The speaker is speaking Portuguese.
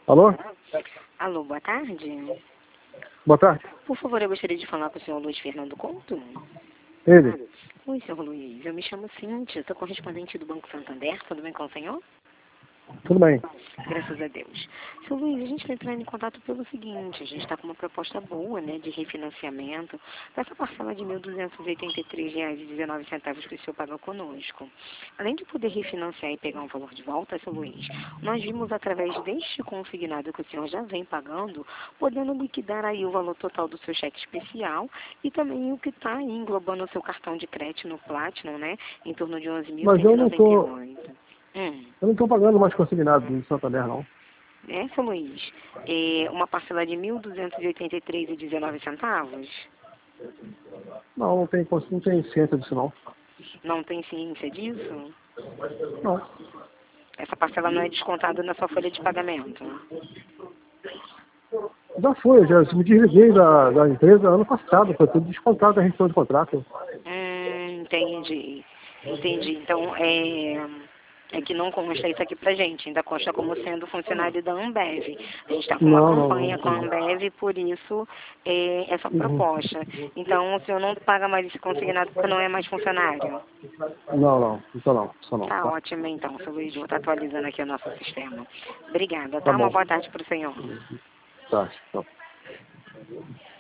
Alô? Alô, boa tarde. Boa tarde. Por favor, eu gostaria de falar com o senhor Luiz Fernando Couto. Ele? Oi, senhor Luiz. Eu me chamo Cíntia, sou correspondente do Banco Santander. Tudo bem com o senhor? Tudo bem. Graças a Deus. Senhor Luiz, a gente está entrando em contato pelo seguinte, a gente está com uma proposta boa, né, de refinanciamento dessa parcela de R$ 1.283,19 que o senhor pagou conosco. Além de poder refinanciar e pegar um valor de volta, senhor Luiz, nós vimos através deste consignado que o senhor já vem pagando, podendo liquidar aí o valor total do seu cheque especial e também o que está aí englobando o seu cartão de crédito no Platinum, né, em torno de R$ Mas eu não tô, 11.198. eu não tô pagando mais consignado do Santander, não. É, seu Luiz, uma parcela de R$ 1.283,19? Não tem, não tem ciência disso, não. Não tem ciência disso? Não. Essa parcela não é descontada na sua folha de pagamento? Já foi, eu já me desliguei da empresa ano passado, foi tudo descontado da rescisão de contrato. Entendi. Entendi. Então, é que não consta isso aqui pra gente, ainda consta como sendo funcionário da Ambev. A gente está com uma campanha com a Ambev, por isso essa proposta. Então, o senhor não paga mais esse consignado porque não é mais funcionário? Não, isso não, Tá tá? ótimo, então, seu Luiz. Vou estar atualizando aqui o nosso sistema. Obrigada, Tá tá? Uma bom. boa tarde para o senhor. Tá.